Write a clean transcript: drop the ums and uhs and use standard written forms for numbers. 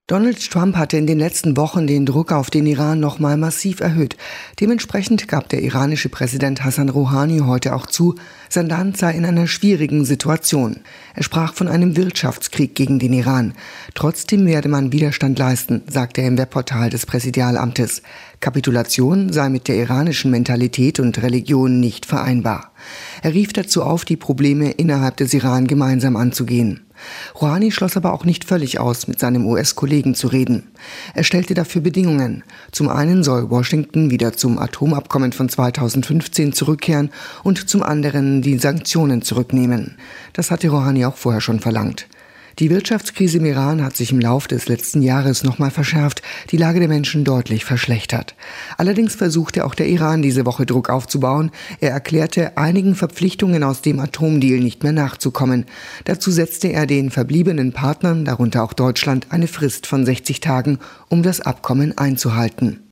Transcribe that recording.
Donald Trump hatte in den letzten Wochen den Druck auf den Iran nochmal massiv erhöht. Dementsprechend gab der iranische Präsident Hassan Rouhani heute auch zu, sein Land sei in einer schwierigen Situation. Er sprach von einem Wirtschaftskrieg gegen den Iran. Trotzdem werde man Widerstand leisten, sagte er im Webportal des Präsidialamtes. Kapitulation sei mit der iranischen Mentalität und Religion nicht vereinbar. Er rief dazu auf, die Probleme innerhalb des Iran gemeinsam anzugehen. Rouhani schloss aber auch nicht völlig aus, mit seinem US-Kollegen zu reden. Er stellte dafür Bedingungen. Zum einen soll Washington wieder zum Atomabkommen von 2015 zurückkehren und zum anderen die Sanktionen zurücknehmen. Das hatte Rouhani auch vorher schon verlangt. Die Wirtschaftskrise im Iran hat sich im Lauf des letzten Jahres nochmal verschärft, die Lage der Menschen deutlich verschlechtert. Allerdings versuchte auch der Iran diese Woche Druck aufzubauen. Er erklärte, einigen Verpflichtungen aus dem Atomdeal nicht mehr nachzukommen. Dazu setzte er den verbliebenen Partnern, darunter auch Deutschland, eine Frist von 60 Tagen, um das Abkommen einzuhalten.